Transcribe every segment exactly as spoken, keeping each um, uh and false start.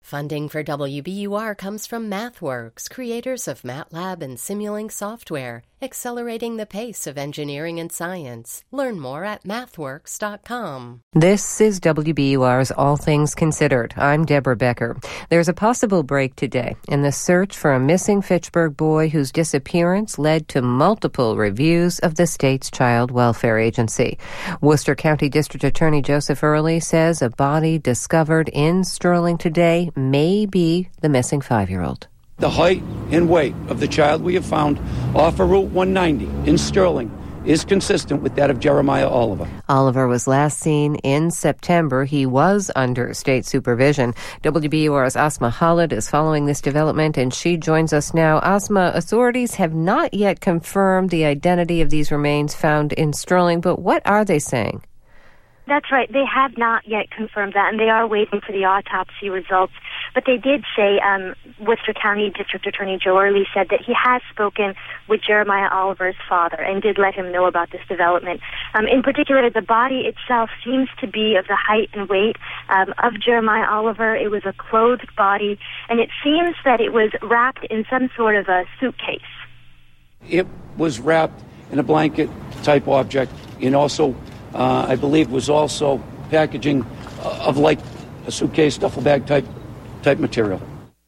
Funding for W B U R comes from MathWorks, creators of MATLAB and Simulink software, accelerating the pace of engineering and science. Learn more at mathworks dot com. This is W B U R's All Things Considered. I'm Deborah Becker. There's a possible break today in the search for a missing Fitchburg boy whose disappearance led to multiple reviews of the state's child welfare agency. Worcester County District Attorney Joseph Early says a body discovered in Sterling today may be the missing five-year-old. The height and weight of the child we have found off of Route one ninety in Sterling is consistent with that of Jeremiah Oliver. Oliver was last seen in September. He was under state supervision. W B U R's Asma Khalid is following this development, and she joins us now. Asma, authorities have not yet confirmed the identity of these remains found in Sterling, but what are they saying? That's right. They have not yet confirmed that, and they are waiting for the autopsy results. But they did say, um, Worcester County District Attorney Joe Early said that he has spoken with Jeremiah Oliver's father and did let him know about this development. Um, in particular, the body itself seems to be of the height and weight um, of Jeremiah Oliver. It was a clothed body, and it seems that it was wrapped in some sort of a suitcase. It was wrapped in a blanket-type object, and also Uh, I believe was also packaging of like a suitcase, duffel bag type type material.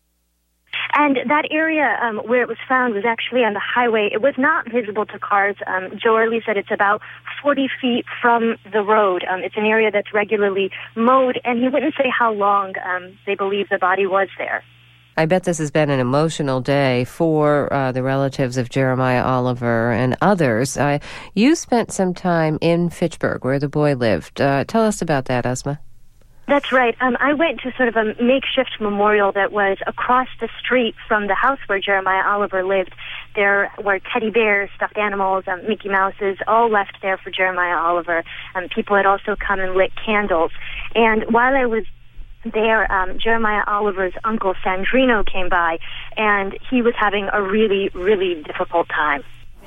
And that area um, where it was found was actually on the highway. It was not visible to cars. Um, Joe Early said it's about forty feet from the road. Um, it's an area that's regularly mowed, and he wouldn't say how long um, they believe the body was there. I bet this has been an emotional day for uh, the relatives of Jeremiah Oliver and others. Uh, you spent some time in Fitchburg, where the boy lived. Uh, tell us about that, Asma. That's right. Um, I went to sort of a makeshift memorial that was across the street from the house where Jeremiah Oliver lived. There were teddy bears, stuffed animals, um, Mickey Mouses, all left there for Jeremiah Oliver. Um, people had also come and lit candles. And while I was there, um, Jeremiah Oliver's uncle Sandrino came by, and he was having a really, really difficult time.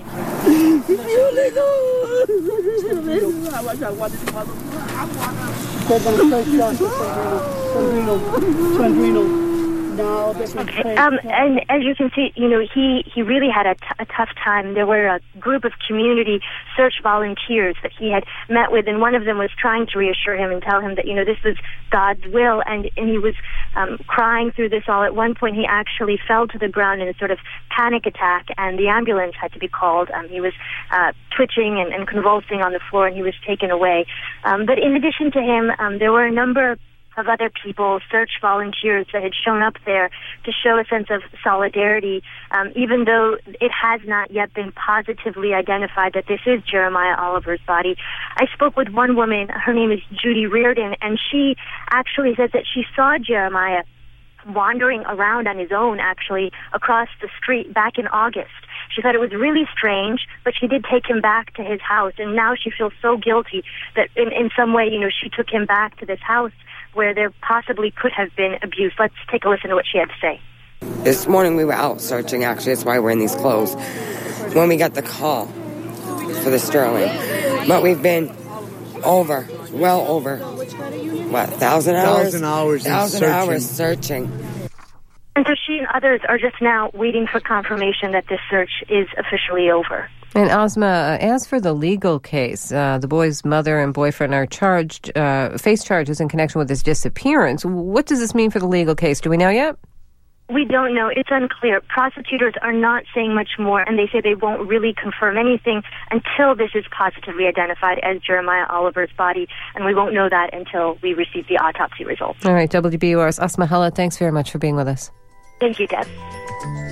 Okay. Um, and as you can see, you know, he, he really had a, t- a tough time. There were a group of community search volunteers that he had met with, and one of them was trying to reassure him and tell him that, you know, this was God's will, and, and he was um, crying through this all. At one point, he actually fell to the ground in a sort of panic attack, and the ambulance had to be called. Um, he was uh, twitching and, and convulsing on the floor, and he was taken away. Um, but in addition to him, um, there were a number of other people, search volunteers that had shown up there to show a sense of solidarity, um, even though it has not yet been positively identified that this is Jeremiah Oliver's body. I spoke with one woman, her name is Judy Reardon, and she actually says that she saw Jeremiah wandering around on his own, actually, across the street back in August. She thought it was really strange, but she did take him back to his house, and now she feels so guilty that in, in some way, you know, she took him back to this house where there possibly could have been abuse. Let's take a listen to what she had to say. This morning we were out searching, actually. That's why we're in these clothes. When we got the call for the Sterling. But we've been over, well over, what, thousand hours? Thousand hours Thousand searching. hours searching. And so she and others are just now waiting for confirmation that this search is officially over. And Asma, as for the legal case, uh, the boy's mother and boyfriend are charged, uh, face charges in connection with his disappearance. What does this mean for the legal case? Do we know yet? We don't know. It's unclear. Prosecutors are not saying much more, and they say they won't really confirm anything until this is positively identified as Jeremiah Oliver's body, and we won't know that until we receive the autopsy results. All right, W B U R's Asma Khalid, thanks very much for being with us. Thank you, Deb.